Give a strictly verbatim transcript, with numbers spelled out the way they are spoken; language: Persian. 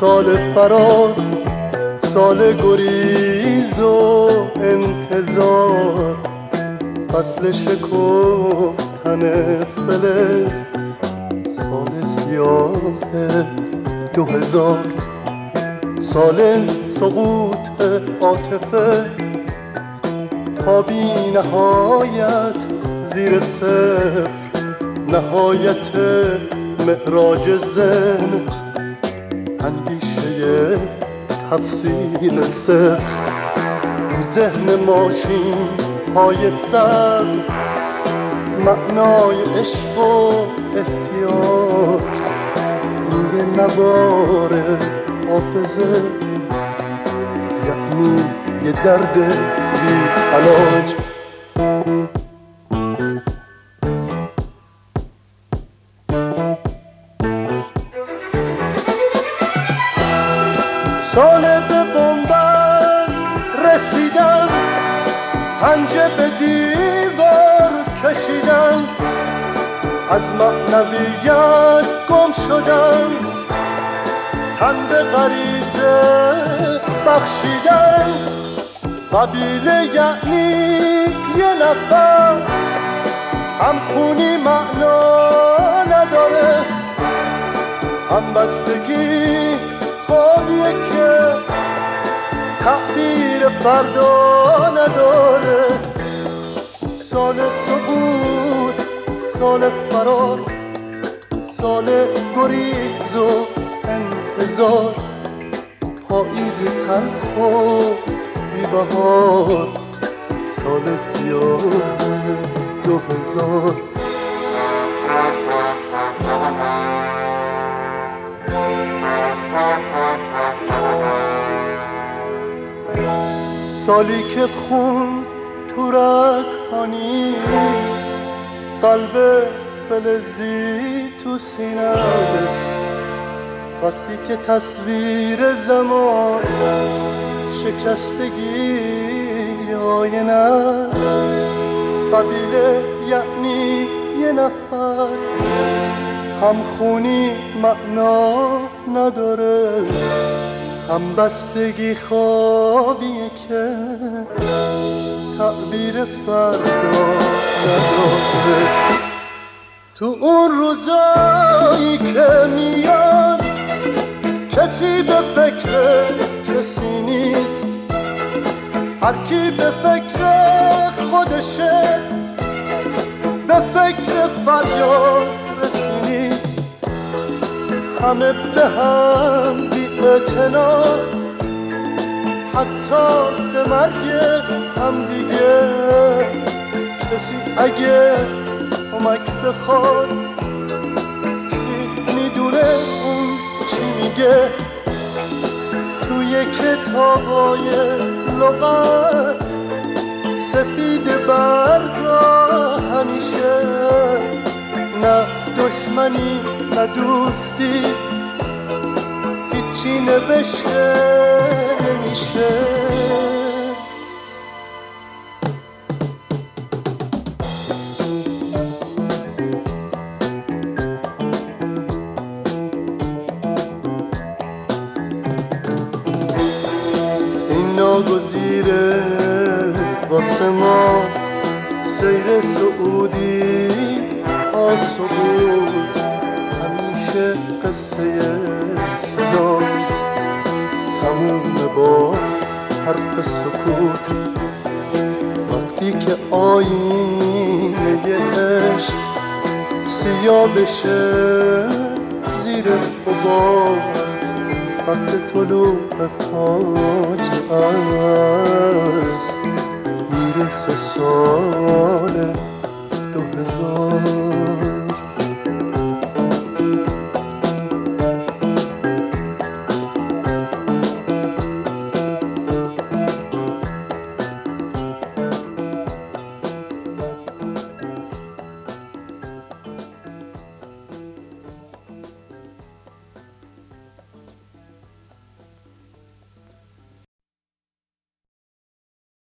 سال فرار، سال گریز و انتظار، فصل شکفتن فلز، سال سیاه دو هزار، سال سقوط عاطفه تا بی نهایت زیر صفر، نهایت معراج ذهن، اندیشه تفسیر صفر، تو ذهن ماشین های سر، معنای عشق و احتیاج روی نوار حافظه، یعنی یه درد بی علاج. سال به بنبست رسیدن، پنجه به دیوار کشیدن، از معنویت گم شدن، تن به غریزه بخشیدن. قبیله یعنی یه نفر، همخونی معنا نداره، همبستگی خوابیه که تعبیر فردا نداره. سال سقوط، سال فرار، سال گریز و انتظار، پاییز تلخ و بی بهار، سال سیاه دو هزار. سالی که خون تو رگ‌ها نیست، قلب فلزی تو سینه است، وقتی که تصویر زمان شکستگی آینه است. قبیله یعنی یه نفر، همخونی معنا نداره، همبستگی خوابیه که تعبیر فردا نداره. تو اون روزایی که میاد کسی به فکر کسی نیست، هر کی به فکر خودشه، به فکر فریاد رسی نیست. همه به هم بی اعتنا، حتی به مرگ هم دیگه. کسی اگه کمک بخواد، کی میدونه اون چی میگه. توی کتابای لغت سفید برگا همیشه، نه دشمنی نه دوستی، هیچی نوشته نمیشه. این ناگزیره واسه ما سیر سعودی تا سقوط، همیشه قصه سلام تموم با حرف سکوت. وقتی که آینه عشق سیاه بشه زیر غبار، وقت طلوع فاجعه است، میرسه سال دو هزار.